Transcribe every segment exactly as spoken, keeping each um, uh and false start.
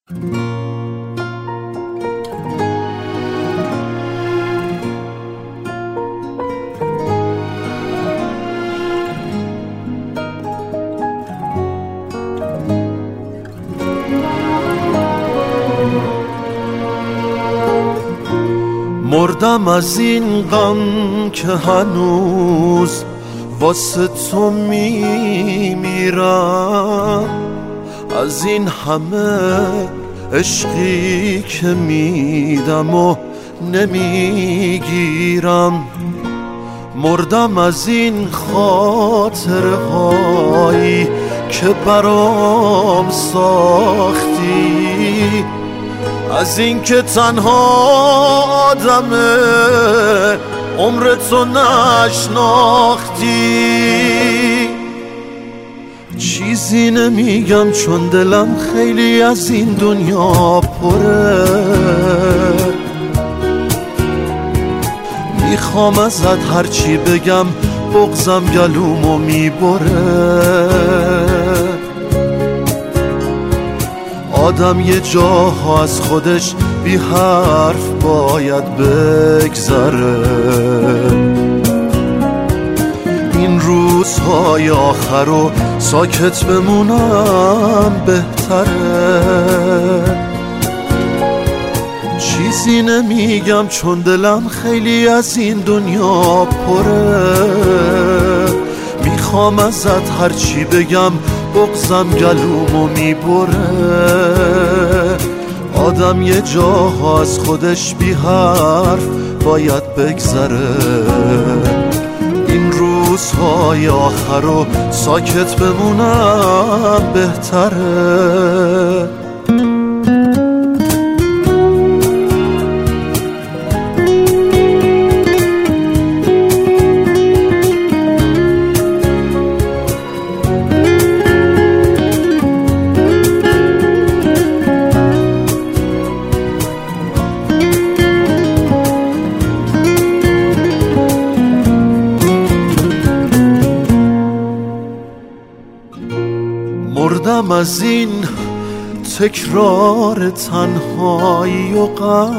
مردم از این غم که هنوز واسه تو میمیرم، از این همه عشقی که میدم و نمیگیرم. مردم از این خاطره هایی که برام ساختی، از این که تنها آدمه عمر تو نشناختی. چیزی نمیگم چون دلم خیلی از این دنیا پره، میخوام ازت هرچی بگم بغضم گلومو میبره. آدم یه جاها از خودش بی حرف باید بگذره، این روزهای آخر رو ساکت بمونم بهتره. چیزی نمیگم چون دلم خیلی از این دنیا پره، میخوام ازت هرچی بگم بغضم گلومو میبره. آدم یه جاها از خودش بی حرف باید بگذره، این روزهای آخر رو ساکت بمونم بهتره. مردم از این تکرار تنهایی و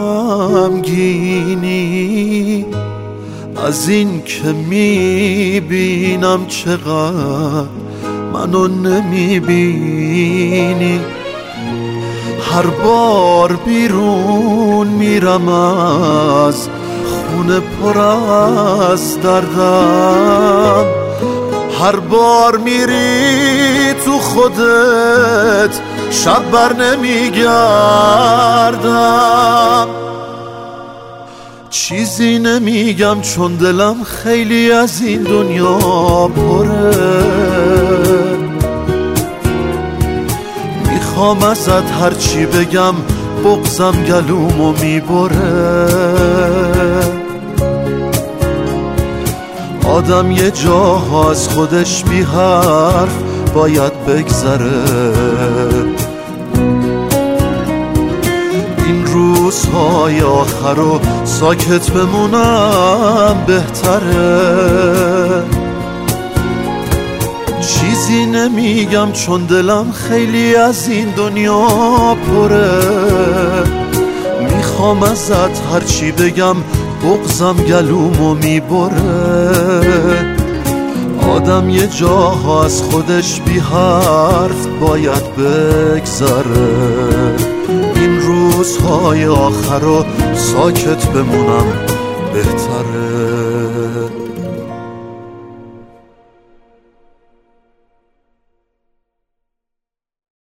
غمگینی، از این که میبینم چقدر منو نمیبینی. هر بار بیرون میرم از خونه پر از دردم، هر بار میری تو خودت شب بر نمیگردم. چیزی نمیگم چون دلم خیلی از این دنیا پره، میخوام ازت هرچی بگم بغضم گلومو میبره. آدم یه جاها از خودش بی حرف باید بگذره، این روزهای آخر رو ساکت بمونم بهتره. چیزی نمیگم چون دلم خیلی از این دنیا پره، میخوام ازت هرچی بگم بغضم گلومو میبره. آدم یه جاها از خودش بی حرف باید بگذره، این روزهای آخر رو ساکت بمونم بهتره.